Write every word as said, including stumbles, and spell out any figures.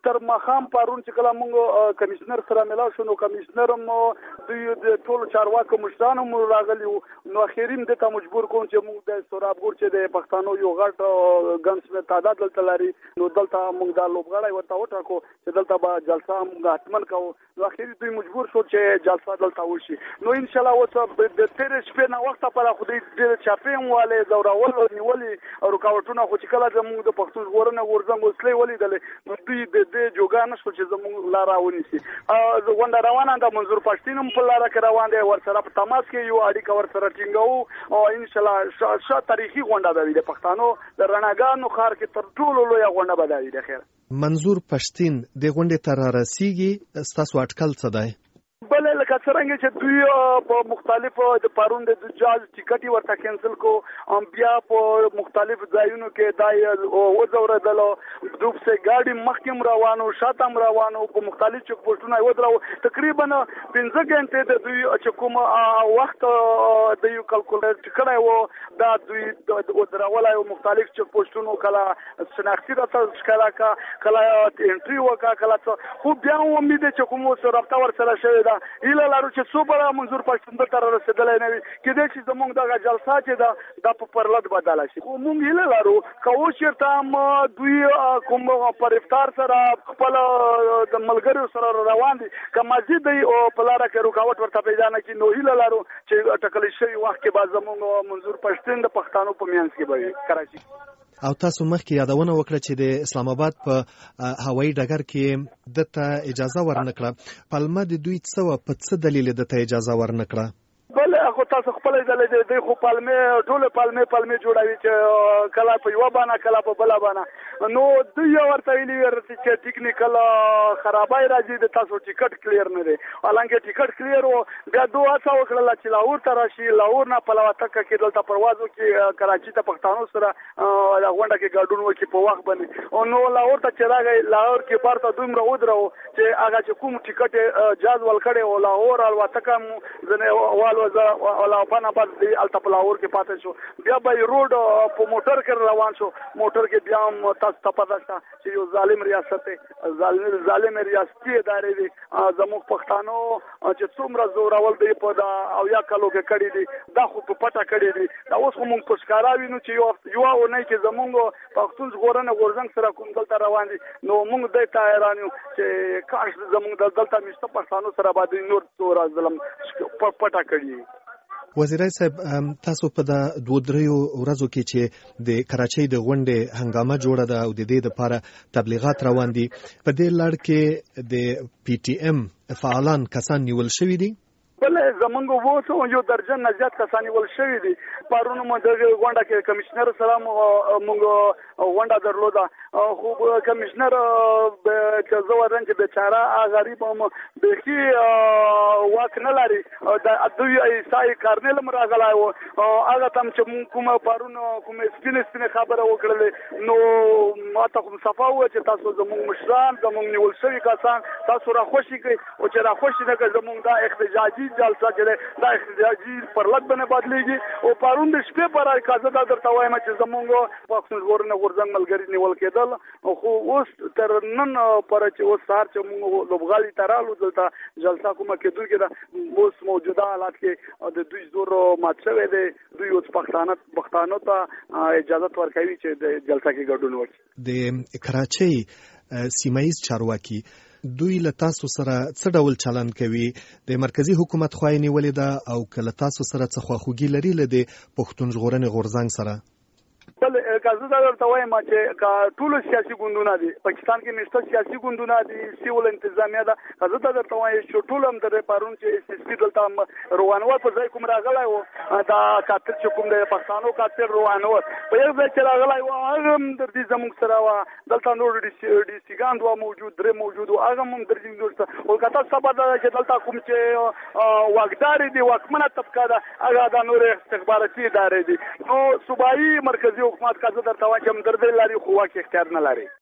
تر مخام پرون چې کله موږ کمشنر سره ملاو شو نو کمشنر مو دوی د ټول چارواکو مشران مو راغلي نو اخیریم د ته مجبور کوم چې موږ د سورابګور چې د پښتنو یو غټ ګنس تعداد دلته لري نو دلته موږ د لوبغړی ورته وټاکو چې دلته به جلسه موږ حتمن کوو نو اخیر دوی مجبور شو چې جلسه دلته وشي نو ان شاء الله اوس د تیر شپې نه وخت پر خو دې د چاپېم والے زوراول نیولې او رکاوټونه خو چې کله زموږ د پښتون ژغورنې غورځنګ وسلې ولیدل نو دوی د دې جوګان شو چې زموږ لار ونیسي ا غونډه روانه ده منظور پښتين په لار کې روان دي ورسره په تماس کې یو اړیکه ورسره ټینګو او ان شاء الله ش تاریخي غونډه ده د پښتنو د رڼاګانو خار کې تر ټولو لوی غونډه بدایي ده. خیر منظور پښتين د غونډې تر رسیدي ستاسو اټکل څه دی؟ بل لکه څنګه چې دوی په مختلفو د پرون د جاز ټیکټي ورته کینسل کو ام بیا په مختلف ځایونو کې دای او زوردل دوب سه گاډي مخکم روانو شاتم روانو په مختلف چک پوسټونه و درو تقریبا پنځه غنټې د دوی چې کوم وخت د یو کلکولیټ کړای وو دا دوی د درولای مختلف چک پوسټونو کله شناختی راته ښکلا کا کله انټری وکا کله خو بیا امید چې کوم سره رابطه ورسره شوی دا ایله لارو چې صوبره منظور پښتون تر رسیدلای نه وي کله چې زموږ د جلسه چې دا د پرلط بدل شي موږ ایله لارو کوو چې تام دوی کوم پر افطار سره خپل د ملګرو سره روان دي که مزید او په لار کې رکاوټ ورته پیدا نه کی نو ایله لارو چې ټکل شي وخت کې باز زموږ منظور پښتون د پښتنو په میانس کې به کراچي او تاسو مخکې یادونه وکړه چې د اسلام آباد په هوایي ډګر کې دته اجازه ورنکړه پلمه د دوی څه په څه دلیل دته اجازه ورنکړه؟ بل خو تاسو خپل ځلې د خو پالمه ټول پالمه پالمه جوړاوي چې کله په یو باندې کله په بل باندې نو دوی ورته ویلي ورته چې ټیکنیکل خرابای راځي د تاسو ټیکټ کلیر نه دی حالانکه ټیکټ کلیر وو بیا دوه هڅه وکړه چې لاهور ته راشي لاهور نه په لواتکه کې دلته پروازو کې کراچي ته پښتانو سره غونډه کې ګډون وکړي په وخت باندې او نو لاهور ته چې راغی لاهور کې پارته دومره ودرو چې هغه چې کوم ټیکټ جاز ولکړي او لاهور الواتکه ځنه ولا پانا بعد دی الټپلاور کې پاتې شو بیا به روډ په موټر کې روان شو موټر کې بیا تاسو ته پته شته چې یو ظالم ریاست ظالم ظالم ریاستي ادارې دي زموږ پښتانو چې څومره زورول دی په دا او یا کلو کې کړی دي دا خو په پټه کړی دي دا اوس هم په ښکارا وینو چې یو یو او نه کې زموږ پښتون ژغورنې غورځنګ سره کوم دلته روان دي نو موږ د تایرانیو چې کاش زموږ دلته مشته پښتانو سره باندې نور تور ظلم پټه کړی. وزیرای صاحب تاسو په د دوه دریو ورځو کې چې د کراچۍ د غونډې هنګامه جوړه ده او د دې لپاره تبلیغات روان دي په دې لړ کې د پی ټی ایم فعالان کسان نیول شوي دي؟ بل زمونږ وو یو درجن نه زیات کسان ول شوی دي پرونه مو د غونډه کې کمشنر سره موږ غونډه درلوده خو کمشنر چې زو ورن چې بیچاره غریب هم بهي واک نه لري د دوی ایسای کارنل مراغلای وو هغه تم چې کومه پرونه کومه سپینه سپینه خبره وکړل نو ماته کوم صفاو چې تاسو زموږ مشران زموږ نیول شوی کسان تاسو را خوشی کوي او چې را خوشی نه کوي زموږ دا احتجاجي جلسه چې دا احتجاجي پر لټ باندې بدلېږي او پرون د شپې پر اجازه دا درته وایم چې زمونږ پښتون ژغورنې غورځنګ ملګری نیول کېدل خو اوس تر نن پر چې اوس سهار چې موږ لوبغالي ترالو دلته جلسه کومه کېدونکې ده اوس موجوده حالات کې د دوی زور مات شوی دی دوی اوس پښتانه پښتانو ته اجازه ورکوي چې د جلسه کې ګډون وکړي. د کراچۍ سیمایي چارواکي دوی له تاسو سره څه ډول چلند کوي؟ د مرکزی حکومت خوای نیولې ده او کله تاسو سره څه خواخوږي لري له د پښتون ژغورنې غورځنګ سره؟ بل کازو دا ورته وایم چې ټول سیاسي ګوندونه دي پاکستان کې نشته سیاسي ګوندونه دي سیول انتظامیه ده کازو دا ورته وایم چې ټول هم د پرون چې اس اس پی دلته روانوال په ځای کوم راغلای وو دا کاتر چې کوم د پښتنو کاتر روانوال په یو ځای چې راغلای وو هغه د دې زموږ سره وا دلته نور ډي سیګاند وا موجود درې موجود هغه هم د دې دوست او کته سبا دا چې دلته کوم چې واګدار دي واکمنه طبقه ده هغه د نور استخباراتي ادارې دي نو صوبایي مرکزی حکومت کا زه درته وایم چې هم درد لري خو واکه اختیار نه لري.